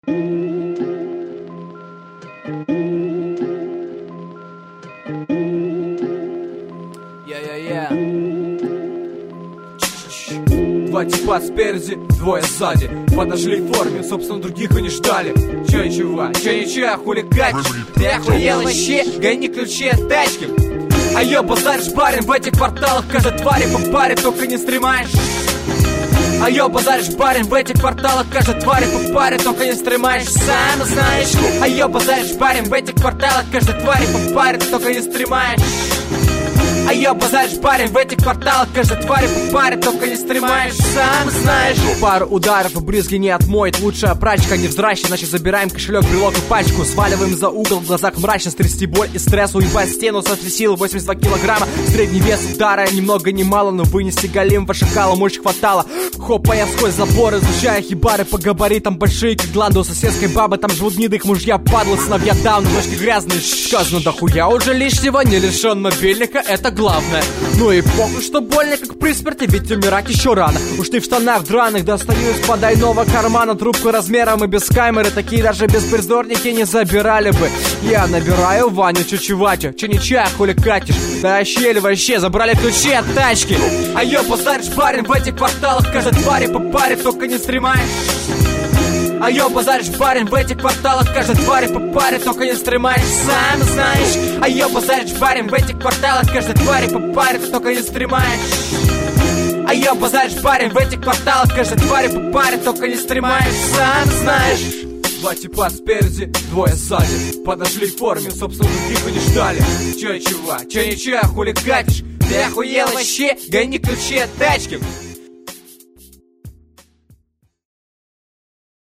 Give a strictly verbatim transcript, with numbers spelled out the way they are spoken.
Я-я-я. Два типа спереди, двое сзади. Подошли в форме, собственно, других и не ждали. Че ничего, че ничего, хулиганчик. Ты охуел вообще, гони ключи от тачки. А ё, базаришь, парень, в этих кварталах каждой твари по паре, только не стремаешь. А ё, базаришь, парень, в этих кварталах каждой твари по паре, только не стремаешь, сам знаешь. А ё, базаришь, парень, в этих кварталах каждой твари по паре, только не стремаешь. А ё, базаришь, парень, в этих кварталах каждой твари по паре, только не стремаешь, сам знаешь. Пару ударов и брызги не отмоет лучшая прачка, не вздращи, значит забираем кошелек, брелок и пачку. Сваливаем за угол, в глазах мрачно, стрясти боль и стресс, уебать стену, соответственно силы восемьдесят два килограмма. Средний вес удара ни много ни мало, но вынести голим шакала мощь хватало. Хопа, я сквозь забор, изучая хибары по габаритам большие, как гланды у соседской бабы. Там живут гниды, их мужья падлы, сыновья давно, ножки грязные. Сказано дохуя уже лишнего, не лишен мобильника, это главное. Ну и похуй, что больно, как при смерти, ведь умирать еще рано. Уж ты в штанах драных, достаю из подайного кармана трубку размером и без камеры. Такие даже беспризорники не забирали бы. Я набираю Ваню чучеватю, че ничья, хули катишь? Да щель вообще, забрали ключи от тачки. А ё, базаришь, парень, в этих кварталах каждой твари по паре, только не стремаешь. А ё, базаришь, парень, в этих кварталах каждой твари по паре, только не стремаешь, сам знаешь. А ё, базаришь, парень, в этих кварталах каждой твари по паре, только не стремаешь. А ё, базаришь, парень, в этих кварталах каждой твари по паре, только не стремаешь, сам знаешь. Два типа спереди, двое сзади. Подошли в форме, собственно, других и не ждали. Че чего, че ничего, хули катишь? Ты охуел вообще, гони ключи от тачки.